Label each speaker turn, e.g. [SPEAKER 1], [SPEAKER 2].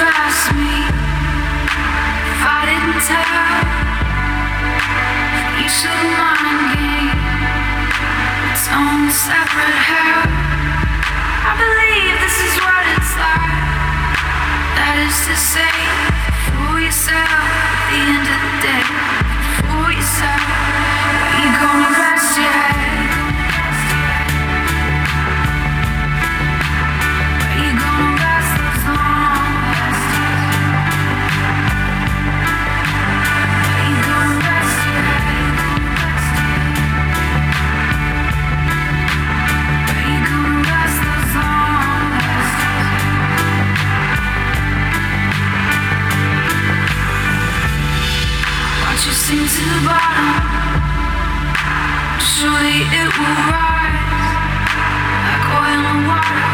[SPEAKER 1] ask me if I didn't tell each little mind game its own separate hell. I believe this is what it's like. That is to say, fool yourself at the end of the day. Fool yourself. Where you gonna rest your head? Where you gonna rest those long where you gonna rest your head? Where you gonna rest those long watch you sink to the bottom. Surely it will rise like oil and water.